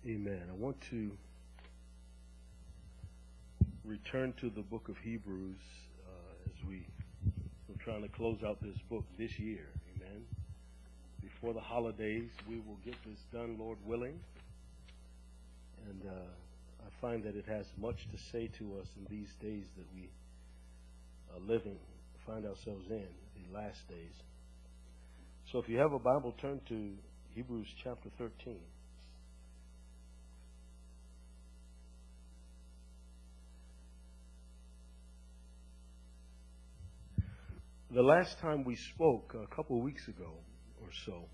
Amen. I want to return to the book of Hebrews as we're trying to close out this book this year. Amen. Before the holidays, we will get this done, Lord willing. And I find that it has much to say to us in these days that we are find ourselves in, the last days. So if you have a Bible, turn to Hebrews chapter 13. The last time we spoke, a couple of weeks ago or so,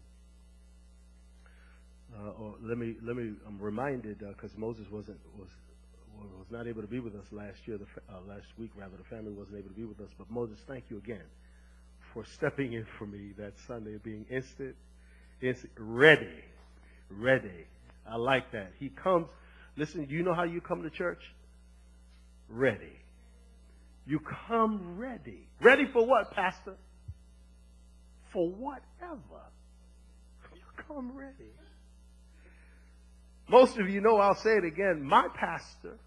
I'm reminded because Moses was not able to be with us last week. The family wasn't able to be with us. But Moses, thank you again for stepping in for me that Sunday, being instant, ready. I like that. He comes. Listen, do you know how you come to church? Ready. You come ready. Ready for what, Pastor? For whatever. You come ready. Most of you know, I'll say it again, my pastor,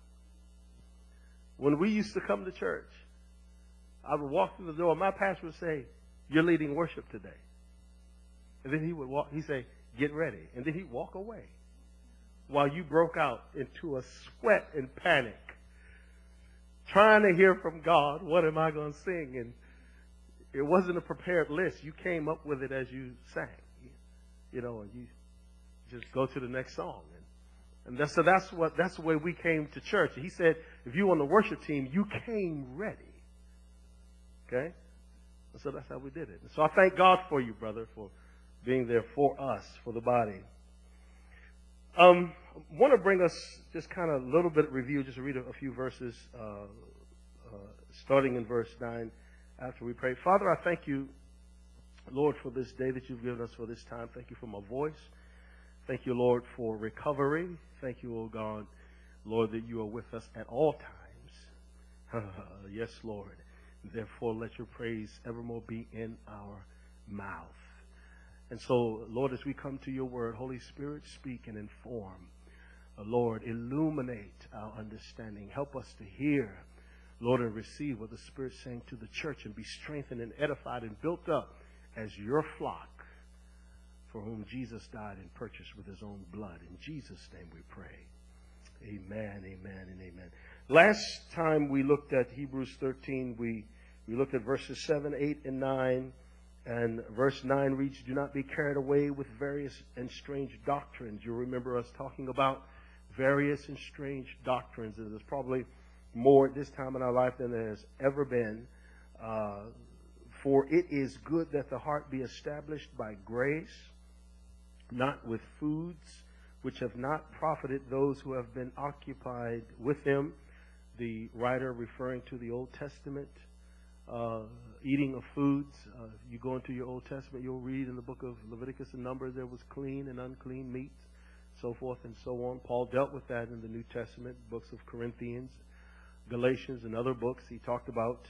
when we used to come to church, I would walk through the door, my pastor would say, "You're leading worship today." And then he'd say, "Get ready." And then he'd walk away while you broke out into a sweat and panic, trying to hear from God, what am I going to sing? And it wasn't a prepared list. You came up with it as you sang, and you just go to the next song. And that's the way we came to church. He said, if you were on the worship team, you came ready. Okay? And so that's how we did it. And so I thank God for you, brother, for being there for us, for the body. I want to bring us just kind of a little bit of review, just to read a few verses, starting in verse 9 after we pray. Father, I thank you, Lord, for this day that you've given us, for this time. Thank you for my voice. Thank you, Lord, for recovery. Thank you, oh God, Lord, that you are with us at all times. Yes, Lord. Therefore, let your praise evermore be in our mouth. And so, Lord, as we come to your word, Holy Spirit, speak and inform. Lord, illuminate our understanding. Help us to hear, Lord, and receive what the Spirit's saying to the church, and be strengthened and edified and built up as your flock, for whom Jesus died and purchased with his own blood. In Jesus' name we pray. Amen, amen, and amen. Last time we looked at Hebrews 13, we looked at verses 7, 8, and 9. And verse 9 reads, "Do not be carried away with various and strange doctrines." You remember us talking about various and strange doctrines. And there's probably more at this time in our life than there has ever been. For it is good that the heart be established by grace, not with foods which have not profited those who have been occupied with them. The writer referring to the Old Testament, eating of foods. You go into your Old Testament, you'll read in the book of Leviticus and Numbers there was clean and unclean meats, so forth and so on. Paul dealt with that in the New Testament, books of Corinthians, Galatians, and other books. He talked about,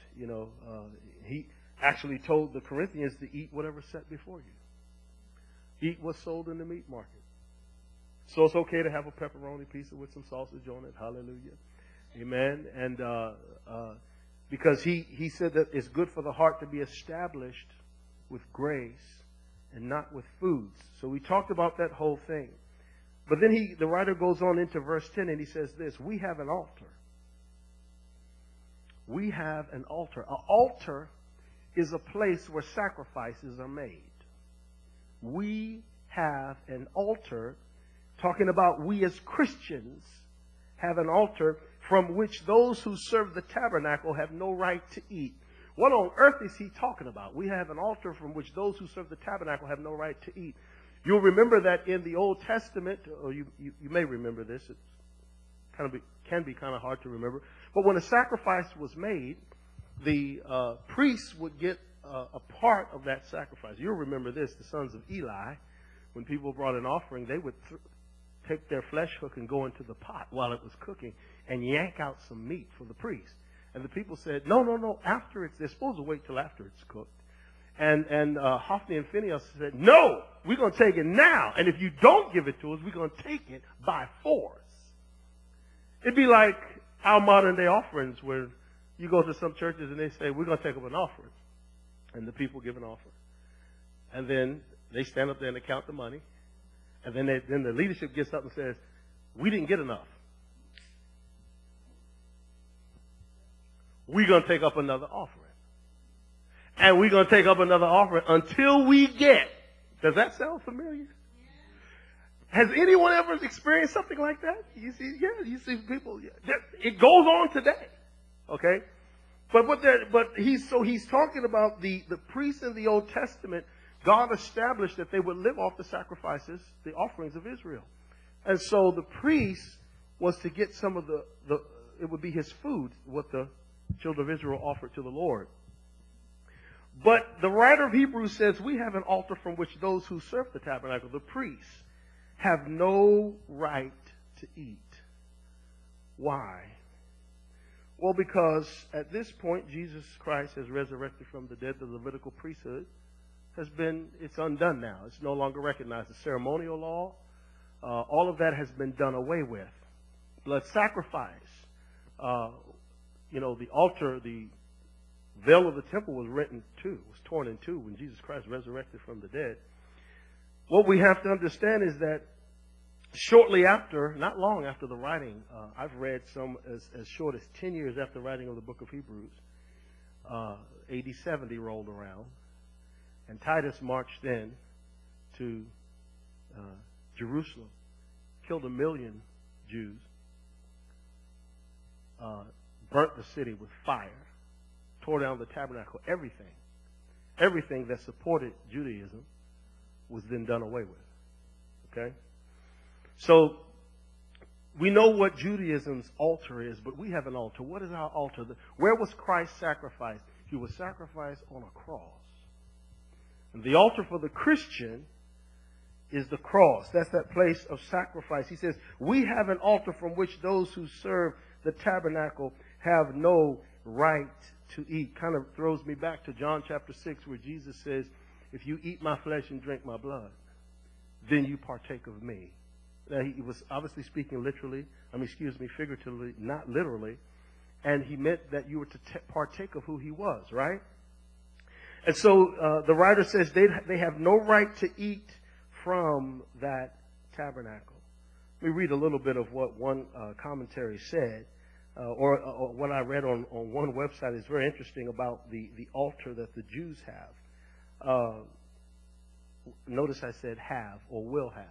he actually told the Corinthians to eat whatever's set before you. Eat what's sold in the meat market. So it's okay to have a pepperoni pizza with some sausage on it. Hallelujah. Amen. And because he said that it's good for the heart to be established with grace and not with foods. So we talked about that whole thing. But then the writer goes on into verse 10 and he says this: we have an altar. We have an altar. An altar is a place where sacrifices are made. We have an altar, talking about we as Christians have an altar from which those who serve the tabernacle have no right to eat. What on earth is he talking about? We have an altar from which those who serve the tabernacle have no right to eat. You'll remember that in the Old Testament, or you may remember this. It can be kind of hard to remember. But when a sacrifice was made, the priests would get a part of that sacrifice. You'll remember this, the sons of Eli, when people brought an offering, they would take their flesh hook and go into the pot while it was cooking and yank out some meat for the priest. And the people said, no, after they're supposed to wait till after it's cooked. And Hophni and Phinehas said, no, we're going to take it now. And if you don't give it to us, we're going to take it by force. It'd be like our modern day offerings where you go to some churches and they say, we're going to take up an offering. And the people give an offering. And then they stand up there and they count the money. And then the leadership gets up and says, we didn't get enough. We're going to take up another offering. And we're going to take up another offering until we get. Does that sound familiar? Has anyone ever experienced something like that? You see people. It goes on today. Okay? But he's talking about the priests in the Old Testament. God established that they would live off the sacrifices, the offerings of Israel. And so the priest was to get some of it would be his food, what the children of Israel offered to the Lord. But the writer of Hebrews says we have an altar from which those who serve the tabernacle, the priests, have no right to eat. Why? Well, because at this point, Jesus Christ has resurrected from the dead. The Levitical priesthood it's undone now. It's no longer recognized. The ceremonial law, all of that has been done away with. Blood sacrifice, the altar, the veil of the temple was torn in two when Jesus Christ resurrected from the dead. What we have to understand is that shortly after, not long after the writing, I've read some as short as 10 years after the writing of the book of Hebrews, AD 70 rolled around, and Titus marched then to Jerusalem, killed 1 million Jews, burnt the city with fire, tore down the tabernacle, everything that supported Judaism was then done away with. Okay? So, we know what Judaism's altar is, but we have an altar. What is our altar? Where was Christ sacrificed? He was sacrificed on a cross. And the altar for the Christian is the cross. That's that place of sacrifice. He says, we have an altar from which those who serve the tabernacle have no right to eat. Kind of throws me back to John chapter 6 where Jesus says, if you eat my flesh and drink my blood, then you partake of me. Now, he was obviously speaking figuratively, not literally. And he meant that you were to partake of who he was, right? And so the writer says they have no right to eat from that tabernacle. Let me read a little bit of what one commentary said, or what I read on one website. Is very interesting about the altar that the Jews have. Notice I said have or will have.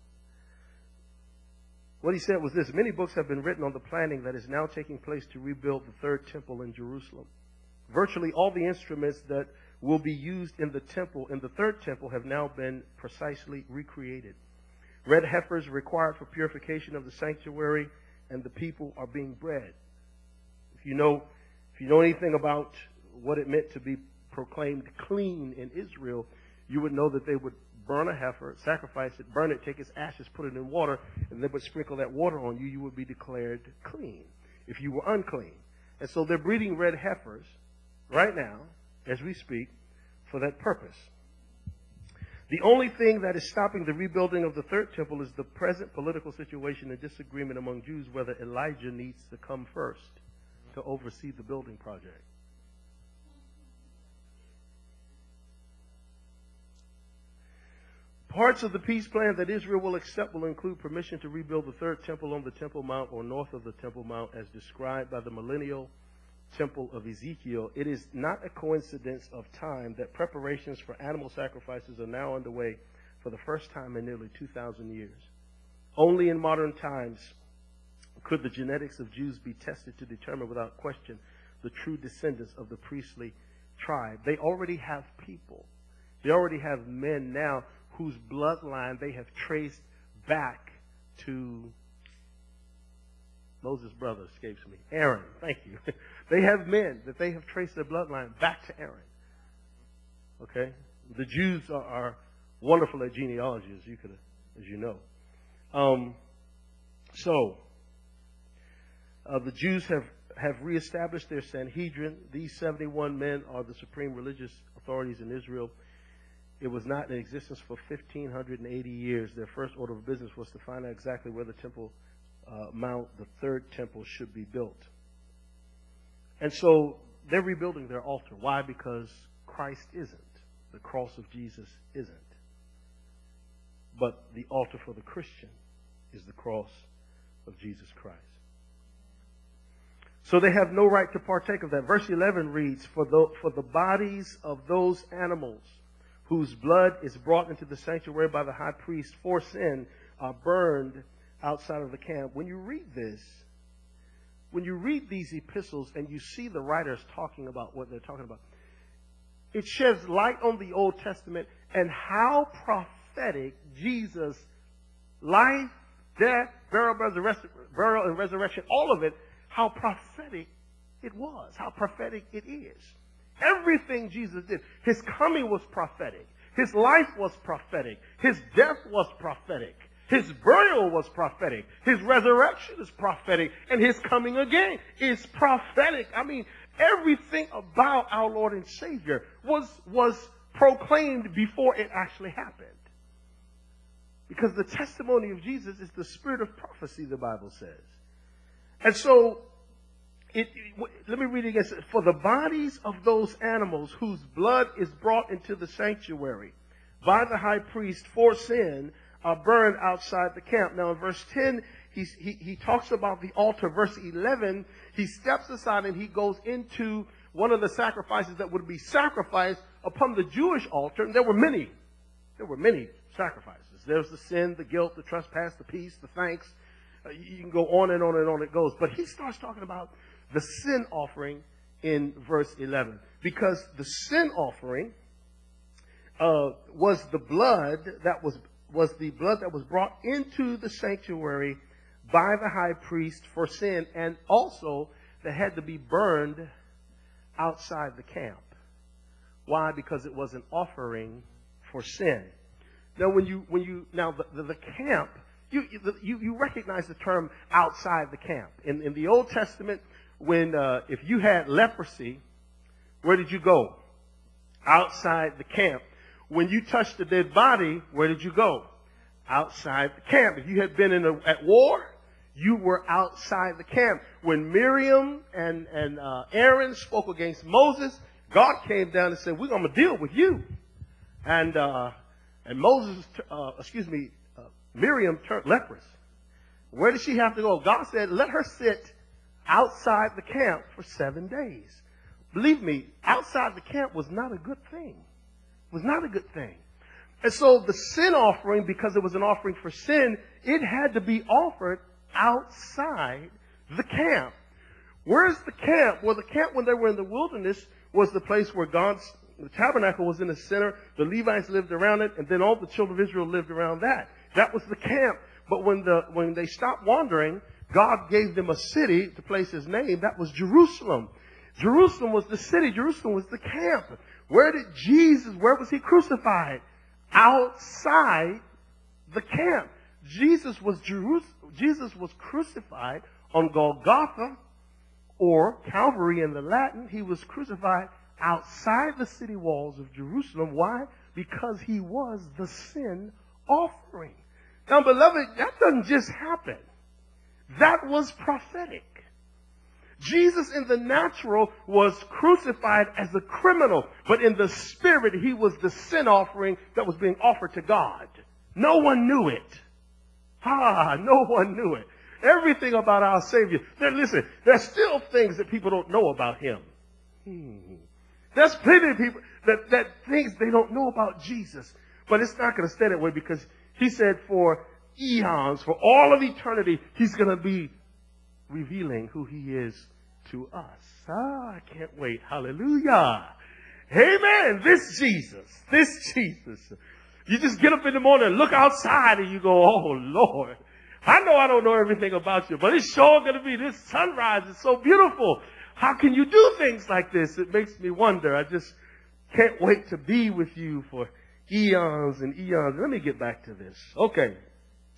What he said was this: many books have been written on the planning that is now taking place to rebuild the third temple in Jerusalem. Virtually all the instruments that will be used in the third temple, have now been precisely recreated. Red heifers required for purification of the sanctuary and the people are being bred. If you know anything about what it meant to be proclaimed clean in Israel, you would know that they would burn a heifer, sacrifice it, burn it, take its ashes, put it in water, and they would sprinkle that water on you. You would be declared clean if you were unclean. And so they're breeding red heifers right now, as we speak, for that purpose. The only thing that is stopping the rebuilding of the third temple is the present political situation and disagreement among Jews whether Elijah needs to come first to oversee the building project. Parts of the peace plan that Israel will accept will include permission to rebuild the third temple on the Temple Mount or north of the Temple Mount as described by the millennial temple of Ezekiel. It is not a coincidence of time that preparations for animal sacrifices are now underway for the first time in nearly 2,000 years. Only in modern times could the genetics of Jews be tested to determine without question the true descendants of the priestly tribe. They already have people. They already have men now whose bloodline they have traced back to Moses' brother escapes me. Aaron, thank you. They have men that they have traced their bloodline back to Aaron. Okay? The Jews are wonderful at genealogy, as you know. The Jews have reestablished their Sanhedrin. These 71 men are the supreme religious authorities in Israel. It was not in existence for 1,580 years. Their first order of business was to find out exactly where the Temple Mount, the third temple, should be built. And so they're rebuilding their altar. Why? Because Christ isn't. The cross of Jesus isn't. But the altar for the Christian is the cross of Jesus Christ. So they have no right to partake of that. Verse 11 reads, For the bodies of those animals whose blood is brought into the sanctuary by the high priest for sin are burned outside of the camp. When you read this, when you read these epistles and you see the writers talking about what they're talking about, it sheds light on the Old Testament and how prophetic Jesus' life, death, burial, and resurrection, all of it, how prophetic it was, how prophetic it is. Everything Jesus did, his coming was prophetic. His life was prophetic. His death was prophetic. His burial was prophetic. His resurrection is prophetic. And his coming again is prophetic. I mean, everything about our Lord and Savior was proclaimed before it actually happened. Because the testimony of Jesus is the spirit of prophecy, the Bible says. And so, let me read it again. For the bodies of those animals whose blood is brought into the sanctuary by the high priest for sin are burned outside the camp. Now in verse 10, he talks about the altar. Verse 11, he steps aside and he goes into one of the sacrifices that would be sacrificed upon the Jewish altar. And there were many sacrifices. There's the sin, the guilt, the trespass, the peace, the thanks. You can go on and on and on it goes. But he starts talking about the sin offering in verse 11. Because the sin offering was the blood that was brought into the sanctuary by the high priest for sin, and also that had to be burned outside the camp. Why? Because it was an offering for sin. Now, the camp, you recognize the term outside the camp. In the Old Testament, if you had leprosy, where did you go? Outside the camp. When you touched the dead body, where did you go? Outside the camp. If you had been at war, you were outside the camp. When Miriam and Aaron spoke against Moses, God came down and said, "We're going to deal with you." And Miriam turned leprous. Where did she have to go? God said, "Let her sit outside the camp for 7 days." Believe me, outside the camp was not a good thing. Was not a good thing. And so the sin offering, because it was an offering for sin, it had to be offered outside the camp. Where's the camp? Well, the camp when they were in the wilderness was the place where the tabernacle was in the center. The Levites lived around it, and then all the children of Israel lived around that. That was the camp. But when they stopped wandering, God gave them a city to place his name. That was Jerusalem. Jerusalem was the city. Jerusalem was the camp. Where was he crucified? Outside the camp. Jesus was crucified on Golgotha, or Calvary in the Latin. He was crucified outside the city walls of Jerusalem. Why? Because he was the sin offering. Now, beloved, that doesn't just happen. That was prophetic. Jesus in the natural was crucified as a criminal, but in the spirit, he was the sin offering that was being offered to God. No one knew it. No one knew it. Everything about our Savior. Listen, there's still things that people don't know about him. There's plenty of people that things they don't know about Jesus. But it's not going to stay that way, because he said for eons, for all of eternity, he's going to be revealing who he is to us. I can't wait. Hallelujah. Amen. This Jesus. You just get up in the morning and look outside and you go, "Oh, Lord, I know I don't know everything about you, but it's sure going to be, this sunrise is so beautiful. How can you do things like this?" It makes me wonder. I just can't wait to be with you for eons and eons. Let me get back to this. Okay.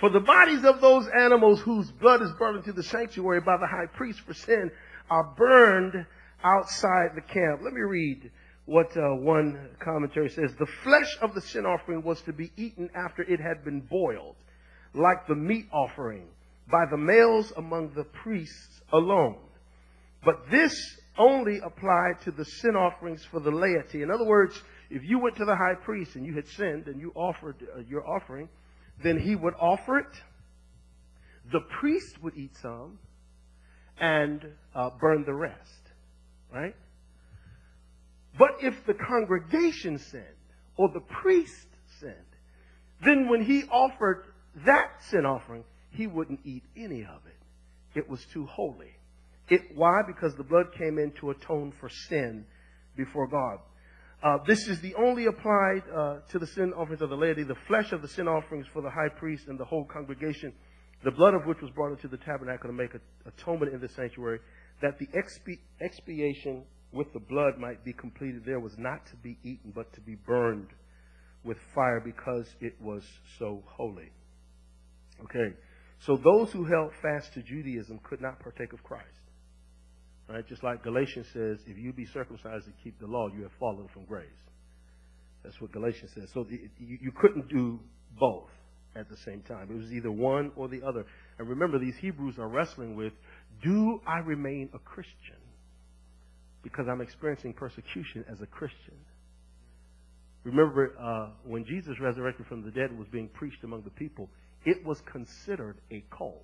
For the bodies of those animals whose blood is brought into the sanctuary by the high priest for sin are burned outside the camp. Let me read what one commentary says. The flesh of the sin offering was to be eaten after it had been boiled, like the meat offering, by the males among the priests alone. But this only applied to the sin offerings for the laity. In other words, if you went to the high priest and you had sinned and you offered your offering, then he would offer it. The priest would eat some and burn the rest. Right? But if the congregation sinned or the priest sinned, then when he offered that sin offering, he wouldn't eat any of it. It was too holy. Why? Because the blood came in to atone for sin before God. This is the only applied to the sin offerings of the laity, the flesh of the sin offerings for the high priest and the whole congregation, the blood of which was brought into the tabernacle to make atonement in the sanctuary, that the expiation with the blood might be completed. There was not to be eaten, but to be burned with fire because it was so holy. Okay, so those who held fast to Judaism could not partake of Christ. Right? Just like Galatians says, if you be circumcised and keep the law, you have fallen from grace. That's what Galatians says. So you couldn't do both at the same time. It was either one or the other. And remember, these Hebrews are wrestling with, do I remain a Christian because I'm experiencing persecution as a Christian? Remember, when Jesus resurrected from the dead and was being preached among the people, it was considered a cult.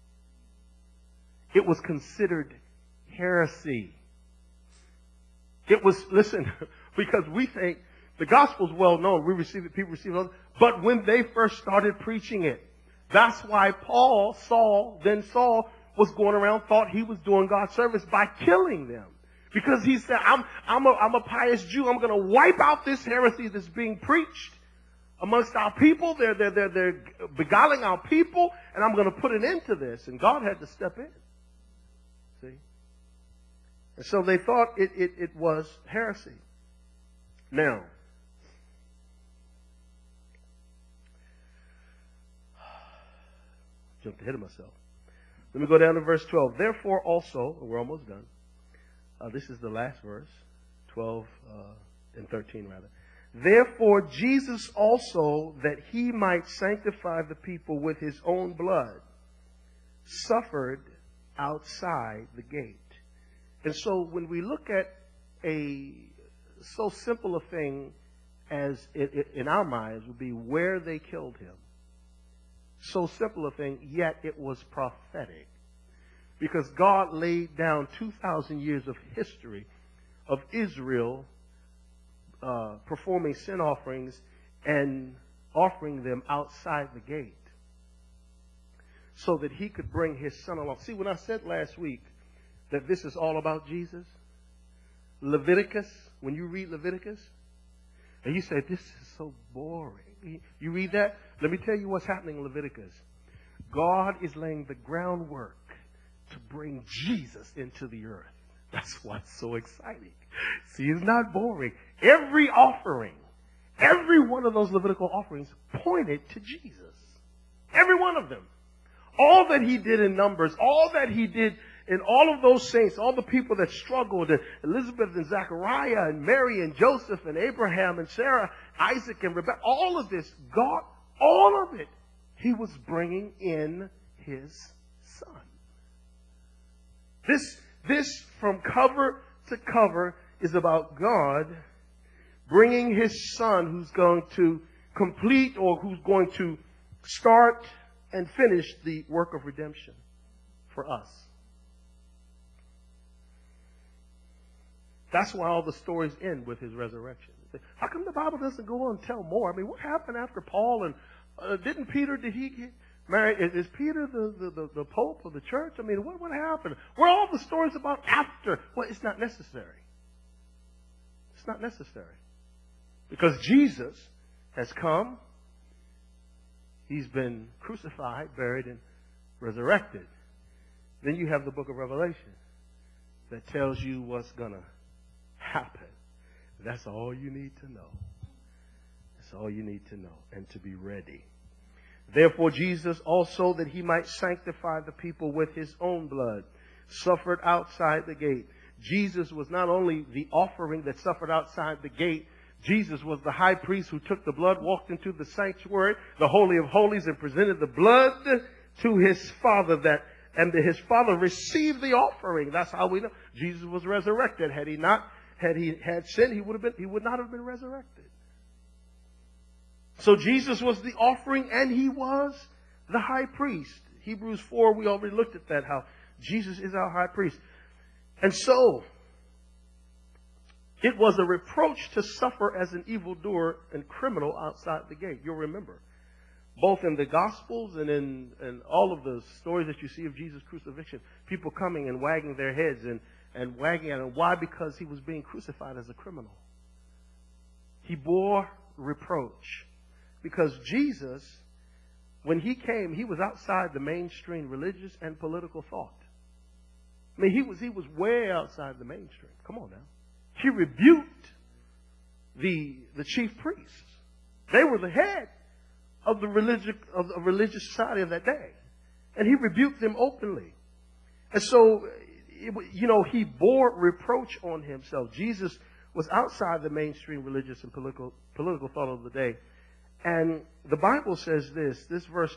It was considered heresy. It was, listen, because we think the gospel's well known. We receive it, people receive it. But when they first started preaching it, that's why Saul was going around, thought he was doing God's service by killing them. Because he said, I'm a pious Jew. I'm going to wipe out this heresy that's being preached amongst our people. They're beguiling our people, and I'm going to put an end to this. And God had to step in. See? And so they thought it was heresy. Now, jumped ahead of myself. Let me go down to verse 12. Therefore also, and we're almost done. This is the last verse, 12 and 13 rather. Therefore Jesus also, that he might sanctify the people with his own blood, suffered outside the gate. And so when we look at so simple a thing as in our minds would be where they killed him. So simple a thing, yet it was prophetic. Because God laid down 2,000 years of history of Israel performing sin offerings and offering them outside the gate so that he could bring his son along. See, when I said last week that this is all about Jesus, Leviticus, when you read Leviticus, and you say, this is so boring. You read that? Let me tell you what's happening in Leviticus. God is laying the groundwork to bring Jesus into the earth. That's what's so exciting. See, it's not boring. Every offering, every one of those Levitical offerings pointed to Jesus. Every one of them. All that he did in Numbers, all that he did in all of those saints, all the people that struggled, and Elizabeth and Zechariah and Mary and Joseph and Abraham and Sarah, Isaac and Rebekah, all of this, God, all of it, he was bringing in his son. This from cover to cover is about God bringing his son who's going to complete or who's going to start and finish the work of redemption for us. That's why all the stories end with his resurrection. How come the Bible doesn't go on and tell more? I mean, what happened after Paul and did he get married? Is Peter the Pope of the church? I mean, what happened? Where are all the stories about after? Well, it's not necessary. It's not necessary. Because Jesus has come. He's been crucified, buried, and resurrected. Then you have the book of Revelation that tells you what's going to happen. That's all you need to know. That's all you need to know and to be ready. Therefore Jesus also, that he might sanctify the people with his own blood, suffered outside the gate. Jesus was not only the offering that suffered outside the gate, Jesus was the high priest who took the blood, walked into the sanctuary, the Holy of Holies, and presented the blood to his Father, and his Father received the offering. That's how we know Jesus was resurrected. Had he had sinned, he would not have been resurrected. So Jesus was the offering, and he was the high priest. Hebrews 4, we already looked at that, how Jesus is our high priest. And so, it was a reproach to suffer as an evildoer and criminal outside the gate. You'll remember, both in the Gospels and in all of the stories that you see of Jesus' crucifixion, people coming and wagging their heads and wagging at him. Why? Because he was being crucified as a criminal. He bore reproach. Because Jesus, when he came, he was outside the mainstream religious and political thought. I mean, he was way outside the mainstream. Come on now. He rebuked the chief priests. They were the head of the religious society of that day. And he rebuked them openly. And so, he bore reproach on himself. Jesus was outside the mainstream religious and political thought of the day. And the Bible says this verse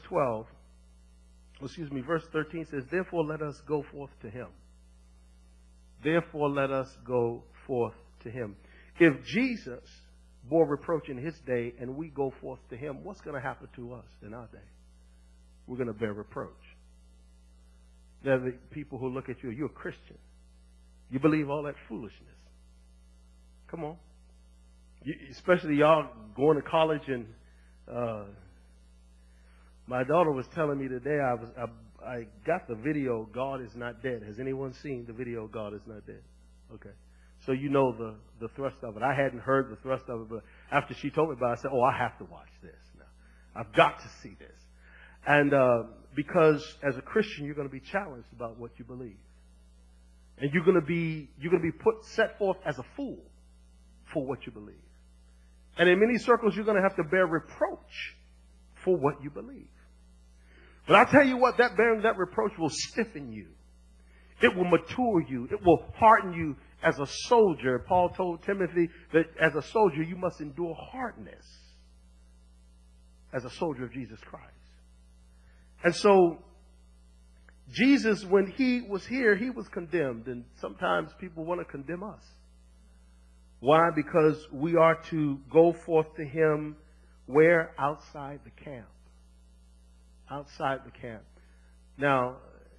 13 says, therefore let us go forth to him. Therefore let us go forth to him. If Jesus bore reproach in his day and we go forth to him, what's going to happen to us in our day? We're going to bear reproach. There are the people who look at you, you're a Christian. You believe all that foolishness. Come on. Especially y'all going to college, and my daughter was telling me today, I got the video, God is Not Dead. Has anyone seen the video, God is Not Dead? Okay. So you know the thrust of it. I hadn't heard the thrust of it, but after she told me about it, I said, I have to watch this now. I've got to see this. And because as a Christian, you're going to be challenged about what you believe. And you're going to be set forth as a fool for what you believe. And in many circles, you're going to have to bear reproach for what you believe. But I'll tell you what, bearing that reproach will stiffen you. It will mature you. It will harden you as a soldier. Paul told Timothy that as a soldier, you must endure hardness as a soldier of Jesus Christ. And so, Jesus, when he was here, he was condemned. And sometimes people want to condemn us. Why? Because we are to go forth to him where? Outside the camp. Outside the camp. Now,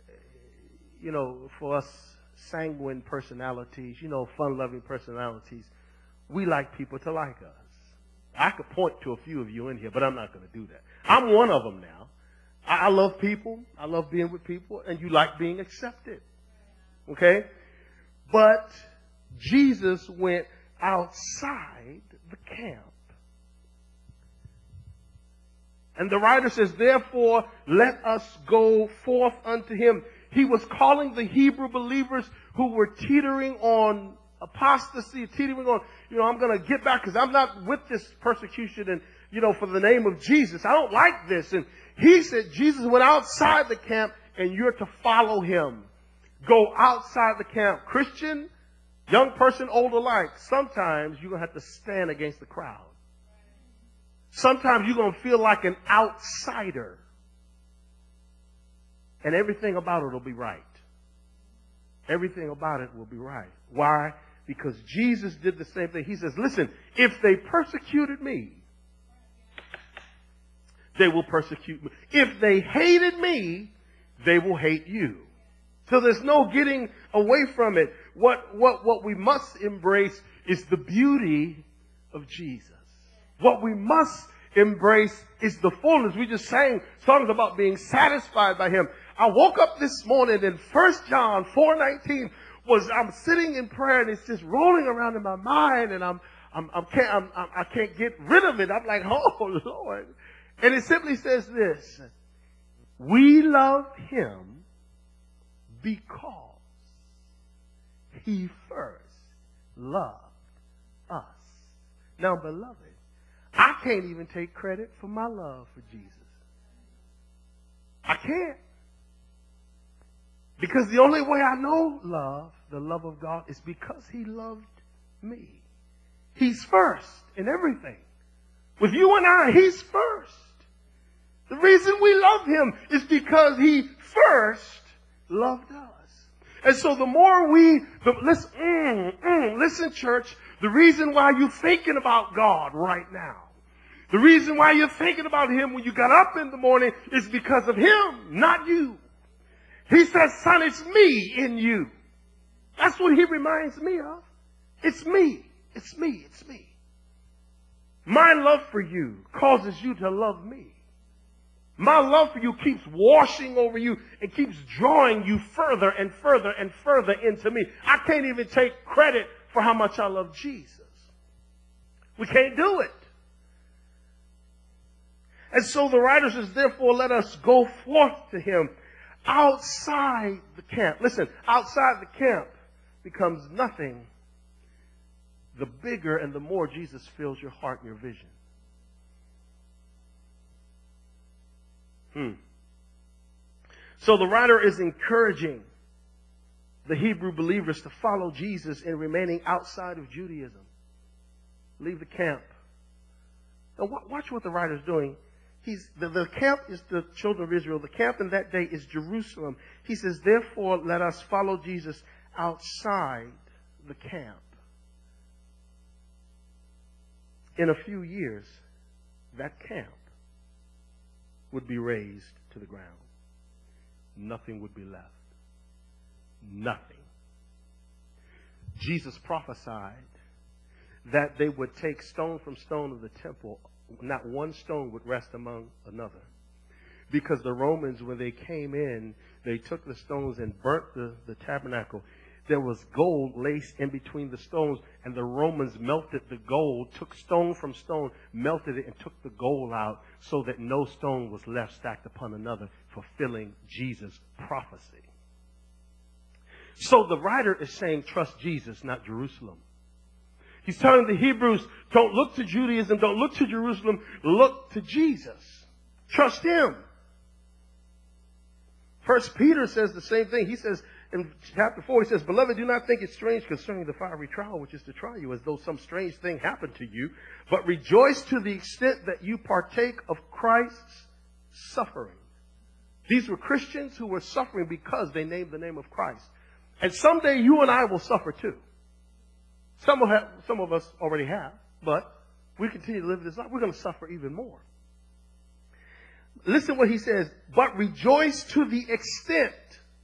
for us sanguine personalities, fun-loving personalities, we like people to like us. I could point to a few of you in here, but I'm not going to do that. I'm one of them now. I love people. I love being with people, and you like being accepted. Okay? But Jesus went outside the camp. And the writer says, therefore, let us go forth unto him. He was calling the Hebrew believers who were teetering on apostasy, teetering on, I'm going to get back because I'm not with this persecution and, for the name of Jesus. I don't like this. And he said Jesus went outside the camp and you're to follow him. Go outside the camp. Christian, young person, old alike, sometimes you're going to have to stand against the crowd. Sometimes you're going to feel like an outsider. And everything about it will be right. Everything about it will be right. Why? Because Jesus did the same thing. He says, listen, if they persecuted me, they will persecute me. If they hated me, they will hate you. So there's no getting away from it. What we must embrace is the beauty of Jesus. What we must embrace is the fullness. We just sang songs about being satisfied by him. I woke up this morning and 1 John 4:19 I'm sitting in prayer and it's just rolling around in my mind and I can't get rid of it. I'm like, oh Lord. And it simply says this: we love him because he first loved us. Now, beloved, I can't even take credit for my love for Jesus. I can't. Because the only way I know love, the love of God, is because he loved me. He's first in everything. With you and I, he's first. The reason we love him is because he first loved us. And so the more listen, church, the reason why you're thinking about God right now, the reason why you're thinking about him when you got up in the morning is because of him, not you. He says, son, it's me in you. That's what he reminds me of. It's me. It's me. It's me. My love for you causes you to love me. My love for you keeps washing over you and keeps drawing you further and further and further into me. I can't even take credit for how much I love Jesus. We can't do it. And so the writer says, therefore, let us go forth to him outside the camp. Listen, outside the camp becomes nothing the bigger and the more Jesus fills your heart and your vision. So the writer is encouraging the Hebrew believers to follow Jesus in remaining outside of Judaism. Leave the camp. Now watch what the writer's doing. The camp is the children of Israel. The camp in that day is Jerusalem. He says, therefore, let us follow Jesus outside the camp. In a few years, that camp would be razed to the ground. Nothing would be left. Nothing. Jesus prophesied that they would take stone from stone of the temple. Not one stone would rest among another. Because the Romans, when they came in, they took the stones and burnt the tabernacle. There was gold laced in between the stones, and the Romans melted the gold, took stone from stone, melted it, and took the gold out so that no stone was left stacked upon another, fulfilling Jesus' prophecy. So the writer is saying, trust Jesus, not Jerusalem. He's telling the Hebrews, don't look to Judaism, don't look to Jerusalem, look to Jesus. Trust him. 1 Peter says the same thing. He says in chapter 4, he says, beloved, do not think it strange concerning the fiery trial which is to try you, as though some strange thing happened to you, but rejoice to the extent that you partake of Christ's suffering. These were Christians who were suffering because they named the name of Christ. And someday you and I will suffer too. Some of us already have, but we continue to live this life. We're going to suffer even more. Listen what he says, but rejoice to the extent.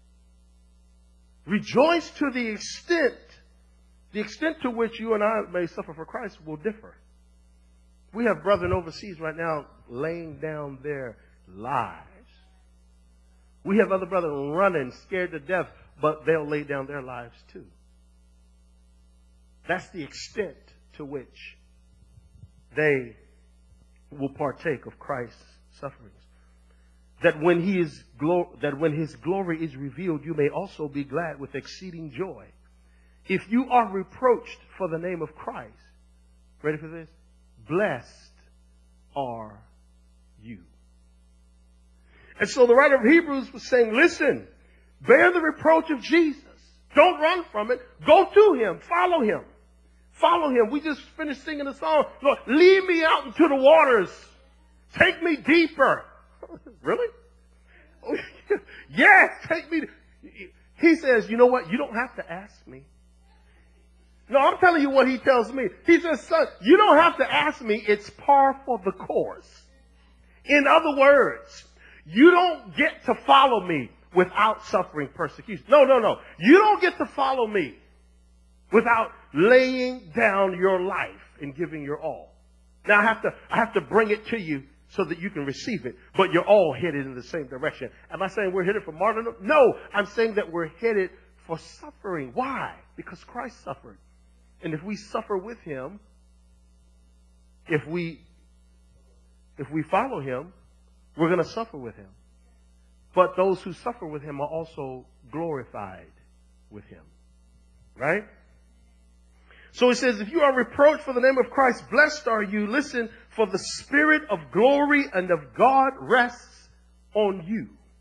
Rejoice to the extent to which you and I may suffer for Christ will differ. We have brethren overseas right now laying down their lives. We have other brethren running, scared to death, but they'll lay down their lives too. That's the extent to which they will partake of Christ's sufferings. That when his glory is revealed, you may also be glad with exceeding joy. If you are reproached for the name of Christ, ready for this? Blessed are you. And so the writer of Hebrews was saying, listen, bear the reproach of Jesus. Don't run from it. Go to him. Follow him. Follow him. We just finished singing a song. Lord, lead me out into the waters. Take me deeper. Really? Oh, yes, take me. He says, you know what? You don't have to ask me. No, I'm telling you what he tells me. He says, son, you don't have to ask me. It's par for the course. In other words, you don't get to follow me without suffering persecution. No. You don't get to follow me without laying down your life and giving your all. Now I have to bring it to you so that you can receive it, but you're all headed in the same direction. Am I saying we're headed for martyrdom? No, I'm saying that we're headed for suffering. Why? Because Christ suffered. And if we suffer with him, if we follow him, we're going to suffer with him. But those who suffer with him are also glorified with him. Right? So it says, if you are reproached for the name of Christ, blessed are you. Listen, for the Spirit of glory and of God rests on you.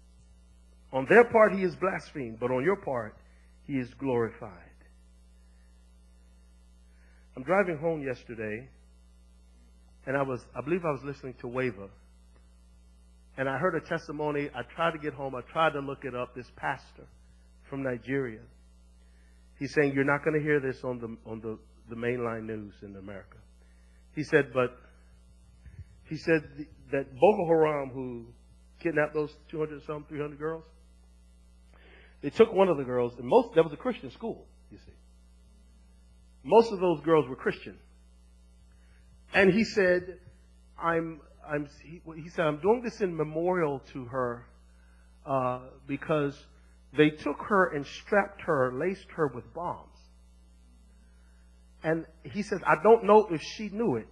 On their part, he is blasphemed, but on your part, he is glorified. I'm driving home yesterday, and I believe I was listening to Waver, and I heard a testimony. I tried to get home. I tried to look it up. This pastor from Nigeria. He's saying, you're not going to hear this on the mainline news in America. He said that Boko Haram, who kidnapped those 300 girls, they took one of the girls, and that was a Christian school, you see. Most of those girls were Christian. And he said, I'm doing this in memorial to her because they took her and strapped her, laced her with bombs. And he says, I don't know if she knew it.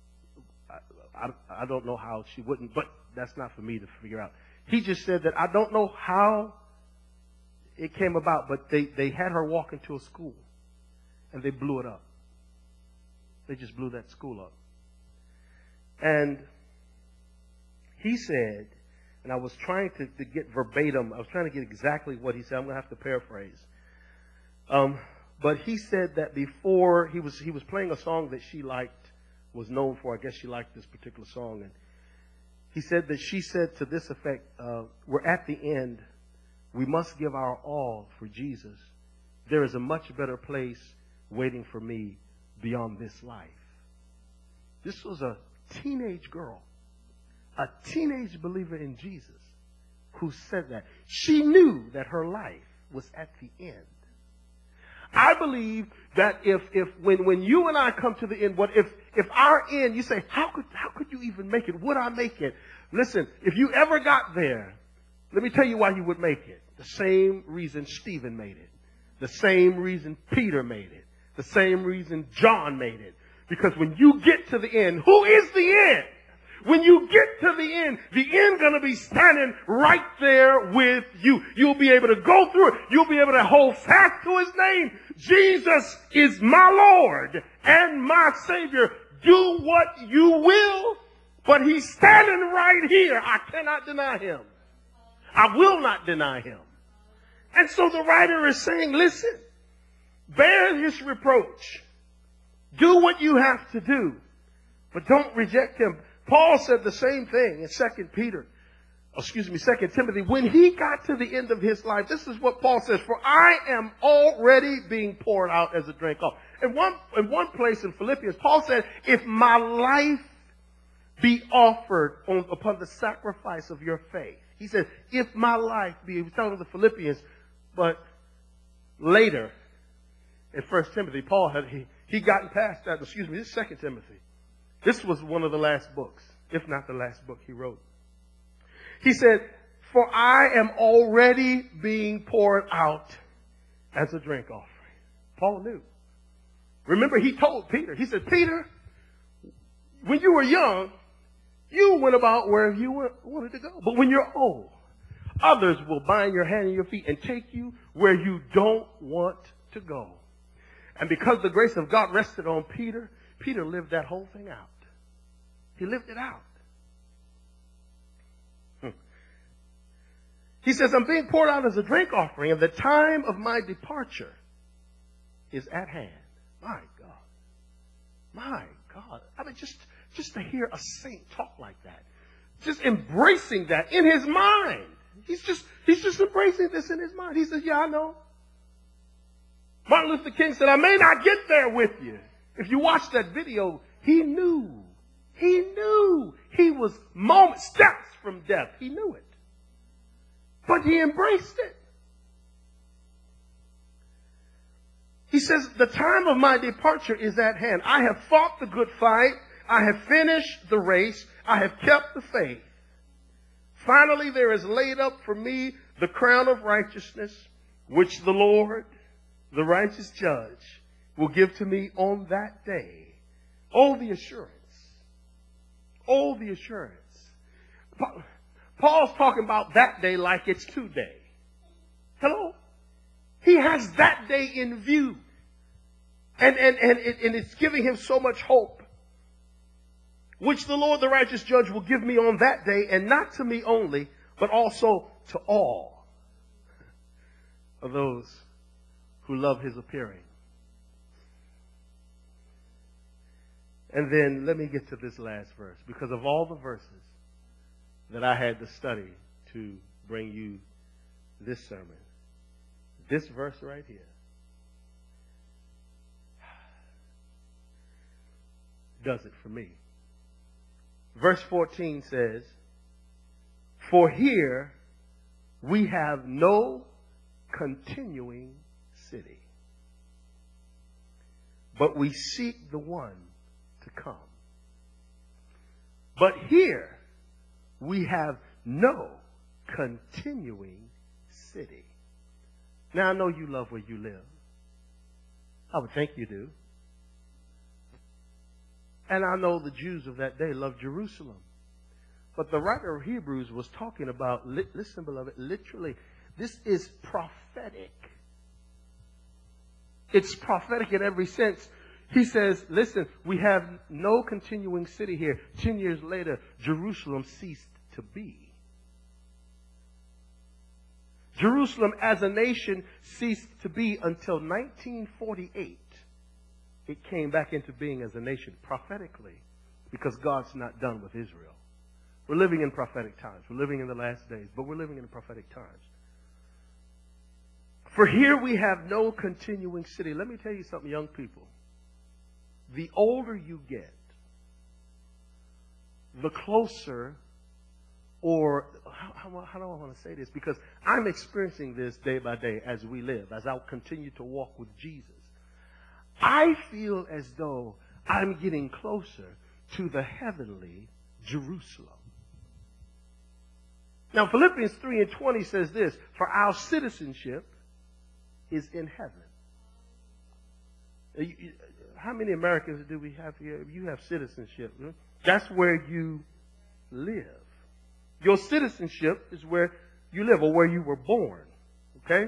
I don't know how she wouldn't, but that's not for me to figure out. He just said that I don't know how it came about, but they had her walk into a school and they blew it up. They just blew that school up. And he said, and I was trying to get verbatim, I was trying to get exactly what he said. I'm going to have to paraphrase. But he said that before he was playing a song that she liked, was known for. I guess she liked this particular song. And he said that she said to this effect, we're at the end. We must give our all for Jesus. There is a much better place waiting for me beyond this life. This was a teenage girl, a teenage believer in Jesus who said that. She knew that her life was at the end. I believe that when you and I come to the end, if our end, you say, how could you even make it? Would I make it? Listen, if you ever got there, let me tell you why you would make it. The same reason Stephen made it. The same reason Peter made it. The same reason John made it. Because when you get to the end, who is the end? When you get to the end going to be standing right there with you. You'll be able to go through it. You'll be able to hold fast to his name. Jesus is my Lord and my Savior. Do what you will, but he's standing right here. I cannot deny him. I will not deny him. And so the writer is saying, listen, bear his reproach. Do what you have to do, but don't reject him. Paul said the same thing in 2 Timothy. When he got to the end of his life, this is what Paul says, for I am already being poured out as a drink off. In one place in Philippians, Paul said, if my life be offered upon the sacrifice of your faith. He said, if my life be, he was telling the Philippians, but later in 1 Timothy, Paul he gotten past that. This is 2 Timothy. This was one of the last books, if not the last book he wrote. He said, for I am already being poured out as a drink offering. Paul knew. Remember, he told Peter, he said, Peter, when you were young, you went about wherever you wanted to go. But when you're old, others will bind your hand and your feet and take you where you don't want to go. And because the grace of God rested on Peter, Peter lived that whole thing out. He lived it out. He says, I'm being poured out as a drink offering, and the time of my departure is at hand. My God. My God. I mean, just to hear a saint talk like that. Just embracing that in his mind. He's just embracing this in his mind. He says, yeah, I know. Martin Luther King said, I may not get there with you. If you watch that video, he knew. He knew he was steps from death. He knew it. But he embraced it. He says, the time of my departure is at hand. I have fought the good fight. I have finished the race. I have kept the faith. Finally, there is laid up for me the crown of righteousness, which the Lord, the righteous judge, will give to me on that day. Oh, the assurance. Oh, the assurance. Paul's talking about that day like it's today. Hello? He has that day in view. And it's giving him so much hope. Which the Lord, the righteous judge, will give me on that day, and not to me only, but also to all are those who love his appearing. And then let me get to this last verse, because of all the verses that I had to study to bring you this sermon, this verse right here does it for me. Verse 14 says, "For here we have no continuing city, but we seek the one to come. But here we have no continuing city." Now, I know you love where you live. I would think you do. And I know the Jews of that day loved Jerusalem. But the writer of Hebrews was talking about, listen, beloved, literally, this is prophetic. It's prophetic in every sense. He says, listen, we have no continuing city here. 10 years later, Jerusalem ceased to be. Jerusalem as a nation ceased to be until 1948. It came back into being as a nation prophetically, because God's not done with Israel. We're living in prophetic times. We're living in the last days, but we're living in prophetic times. For here we have no continuing city. Let me tell you something, young people. The older you get, the closer, or how do I want to say this? Because I'm experiencing this day by day as we live, as I continue to walk with Jesus. I feel as though I'm getting closer to the heavenly Jerusalem. Now, Philippians 3:20 says this, "For our citizenship is in heaven." How many Americans do we have here? You have citizenship. That's where you live. Your citizenship is where you live, or where you were born. Okay?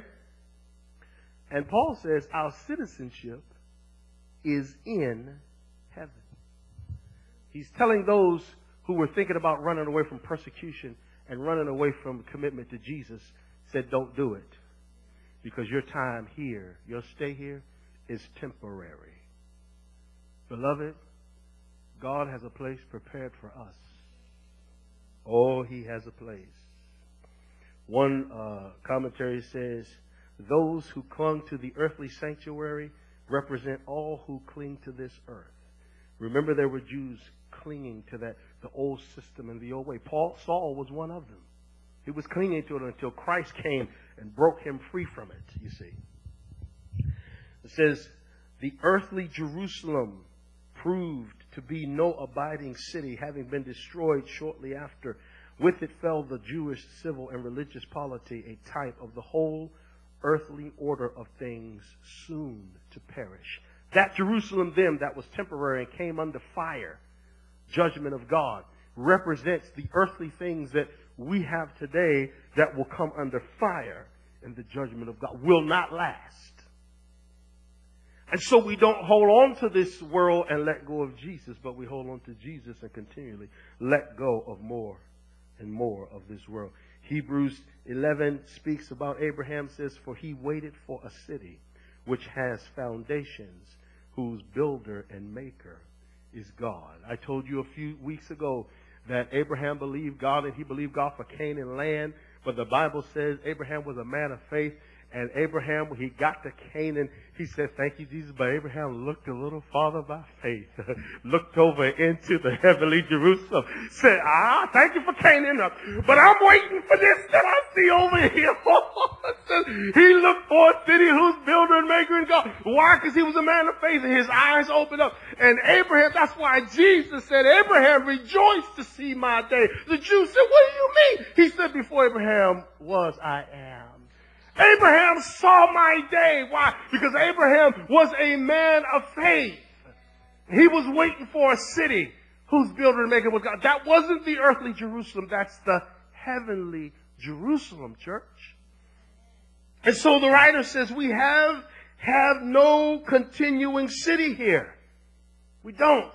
And Paul says our citizenship is in heaven. He's telling those who were thinking about running away from persecution and running away from commitment to Jesus, said, don't do it. Because your time here, your stay here, is temporary. Beloved, God has a place prepared for us. Oh, he has a place. One commentary says, those who clung to the earthly sanctuary represent all who cling to this earth. Remember, there were Jews clinging to the old system and the old way. Saul was one of them. He was clinging to it until Christ came and broke him free from it, you see. It says, the earthly Jerusalem proved to be no abiding city, having been destroyed shortly after. With it fell the Jewish civil and religious polity, a type of the whole earthly order of things soon to perish. That Jerusalem then that was temporary and came under fire, judgment of God, represents the earthly things that we have today that will come under fire, and the judgment of God will not last. And so we don't hold on to this world and let go of Jesus, but we hold on to Jesus and continually let go of more and more of this world. Hebrews 11 speaks about Abraham, says, for he waited for a city which has foundations, whose builder and maker is God. I told you a few weeks ago that Abraham believed God, and he believed God for Canaan land. But the Bible says Abraham was a man of faith. And Abraham, when he got to Canaan, he said, thank you, Jesus. But Abraham looked a little farther by faith, looked over into the heavenly Jerusalem, said, thank you for Canaan, but I'm waiting for this that I see over here. He looked for a city whose builder and maker is God. Why? Because he was a man of faith, and his eyes opened up. And Abraham, that's why Jesus said, Abraham rejoiced to see my day. The Jews said, what do you mean? He said, before Abraham was, I am. Abraham saw my day. Why? Because Abraham was a man of faith. He was waiting for a city whose builder and maker was God. That wasn't the earthly Jerusalem. That's the heavenly Jerusalem, church. And so the writer says we have no continuing city here. We don't.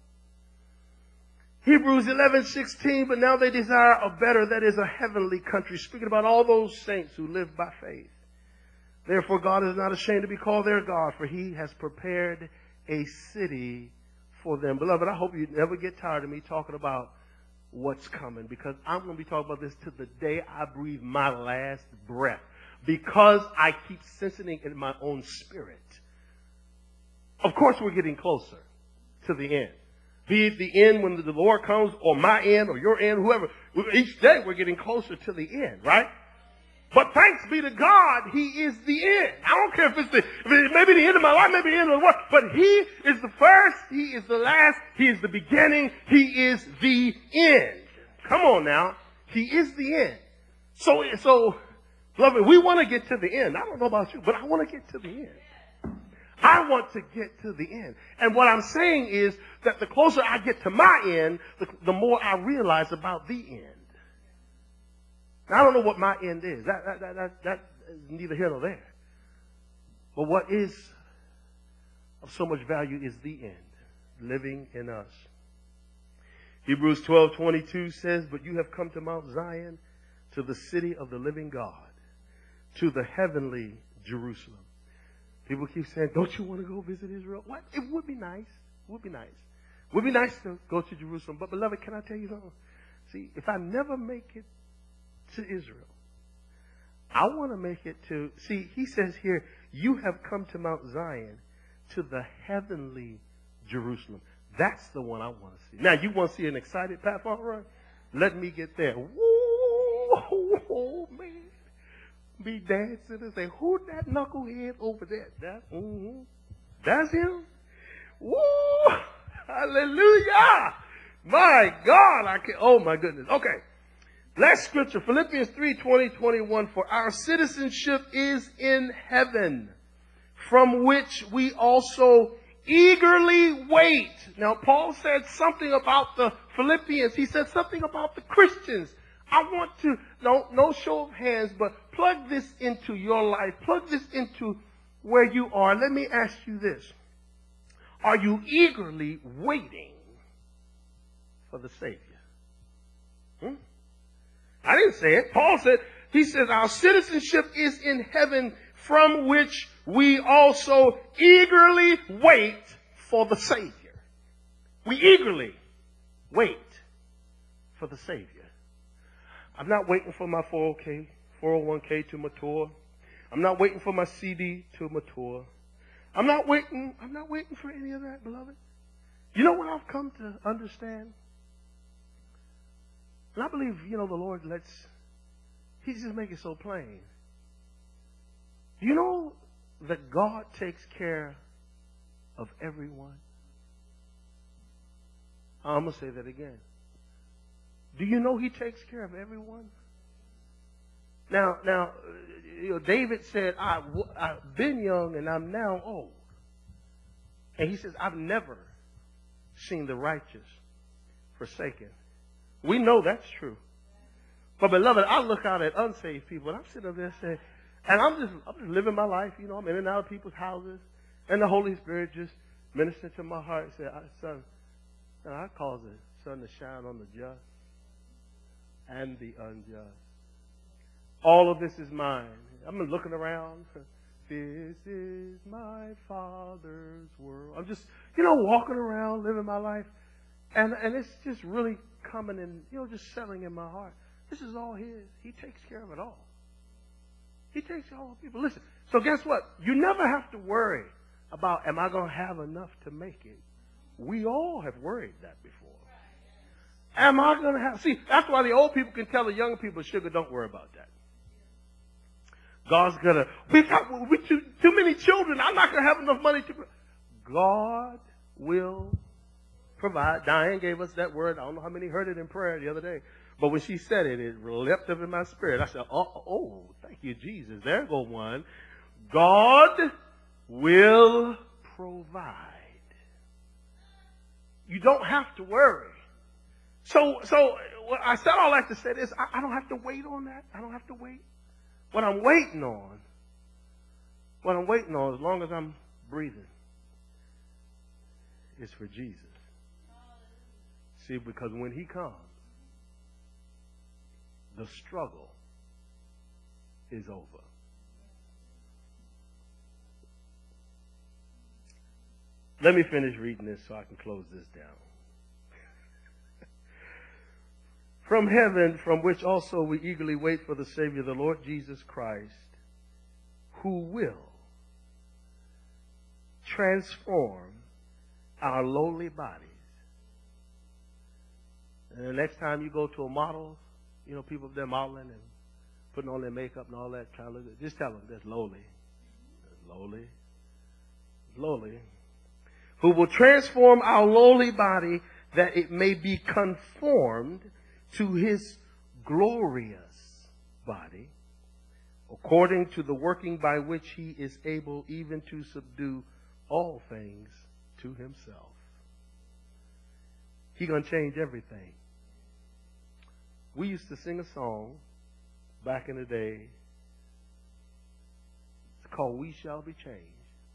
Hebrews 11:16, but now they desire a better, that is a heavenly country. Speaking about all those saints who live by faith. Therefore, God is not ashamed to be called their God, for he has prepared a city for them. Beloved, I hope you never get tired of me talking about what's coming, because I'm going to be talking about this to the day I breathe my last breath, because I keep sensing it in my own spirit. Of course, we're getting closer to the end. Be it the end when the Lord comes, or my end, or your end, whoever. Each day we're getting closer to the end, right? But thanks be to God, he is the end. I don't care if it's maybe the end of my life, maybe the end of the world, but he is the first, he is the last, he is the beginning, he is the end. Come on now. He is the end. So, beloved, we want to get to the end. I don't know about you, but I want to get to the end. I want to get to the end. And what I'm saying is that the closer I get to my end, the more I realize about the end. Now, I don't know what my end is. That is neither here nor there. But what is of so much value is the end, living in us. Hebrews 12:22 says, "But you have come to Mount Zion, to the city of the living God, to the heavenly Jerusalem." People keep saying, "Don't you want to go visit Israel?" What? It would be nice. It would be nice. It would be nice to go to Jerusalem. But, beloved, can I tell you something? See, if I never make it to Israel, I want to make it to, see, he says here, you have come to Mount Zion, to the heavenly Jerusalem. That's the one I want to see. Now, you want to see an excited Pat Run? Let me get there. Whoa, man. Be dancing and say, who that knucklehead over there? That's him? Woo! Hallelujah! My God, oh my goodness. Okay. Last scripture, Philippians 3:20-21. For our citizenship is in heaven, from which we also eagerly wait. Now, Paul said something about the Philippians. He said something about the Christians. I want to, no show of hands, but plug this into your life. Plug this into where you are. Let me ask you this. Are you eagerly waiting for the Savior? I didn't say it. Paul said, he says, our citizenship is in heaven, from which we also eagerly wait for the Savior. We eagerly wait for the Savior. I'm not waiting for my 401k to mature. I'm not waiting for my CD to mature. I'm not waiting for any of that, beloved. You know what I've come to understand? And I believe, the Lord He's just making it so plain. Do you know that God takes care of everyone? I'm going to say that again. Do you know he takes care of everyone? Now, David said, I've been young and I'm now old. And he says, I've never seen the righteous forsaken. We know that's true. But, beloved, I look out at unsaved people, and I'm sitting up there saying, and I'm just living my life, I'm in and out of people's houses, and the Holy Spirit just ministered to my heart and said, son, I cause the sun to shine on the just and the unjust. All of this is mine. I'm looking around. This is my Father's world. I'm just, walking around, living my life. And it's just really coming and, just settling in my heart. This is all his. He takes care of it all. He takes care of all people. Listen, so guess what? You never have to worry about, am I going to have enough to make it? We all have worried that before. Am I going to have... See, that's why the old people can tell the young people, sugar, don't worry about that. God's going to... We too many children. I'm not going to have enough money to... God will provide. Diane gave us that word. I don't know how many heard it in prayer the other day. But when she said it, it leapt up in my spirit. I said, oh, thank you, Jesus. There go one. God will provide. You don't have to worry. So I said all that to say this. I don't have to wait on that. I don't have to wait. What I'm waiting on, as long as I'm breathing, is for Jesus. See, because when he comes, the struggle is over. Let me finish reading this so I can close this down. From heaven, from which also we eagerly wait for the Savior, the Lord Jesus Christ, who will transform our lowly bodies. And the next time you go to a model, you know, people, they're modeling and putting on their makeup and all that, trying to look, just tell them that's lowly. That's lowly. Lowly. Who will transform our lowly body that it may be conformed to his glorious body, according to the working by which he is able even to subdue all things to himself. He's going to change everything. We used to sing a song back in the day. It's called We Shall Be Changed.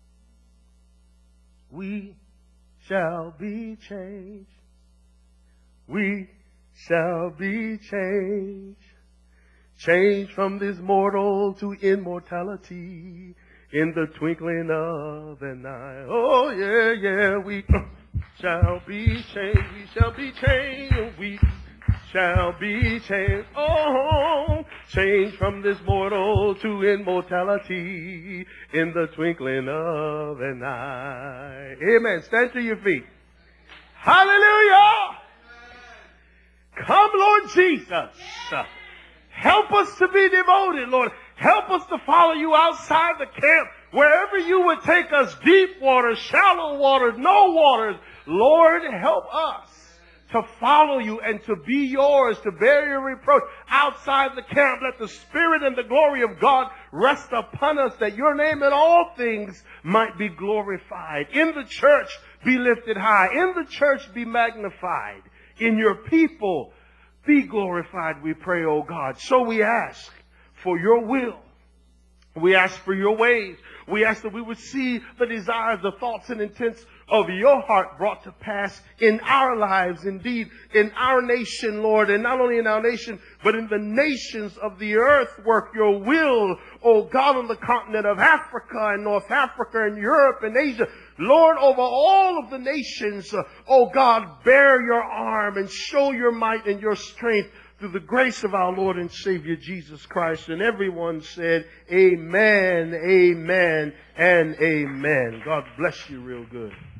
We shall be changed. We shall be changed. Changed from this mortal to immortality in the twinkling of an eye. Oh, yeah, yeah, we shall be changed. We shall be changed. We shall be changed. Oh, changed from this mortal to immortality in the twinkling of an eye. Amen. Stand to your feet. Hallelujah. Come, Lord Jesus. Help us to be devoted, Lord. Help us to follow you outside the camp. Wherever you would take us, deep waters, shallow waters, no waters. Lord, help us to follow you and to be yours, to bear your reproach outside the camp. Let the Spirit and the glory of God rest upon us, that your name in all things might be glorified. In the church, be lifted high. In the church, be magnified. In your people, be glorified, we pray, O God. So we ask for your will. We ask for your ways. We ask that we would see the desires, the thoughts, and intents of your heart brought to pass in our lives, indeed, in our nation, Lord, and not only in our nation, but in the nations of the earth. Work your will, O God, on the continent of Africa and North Africa and Europe and Asia. Lord, over all of the nations, O God, bear your arm and show your might and your strength through the grace of our Lord and Savior Jesus Christ. And everyone said, amen, amen, and amen. God bless you real good.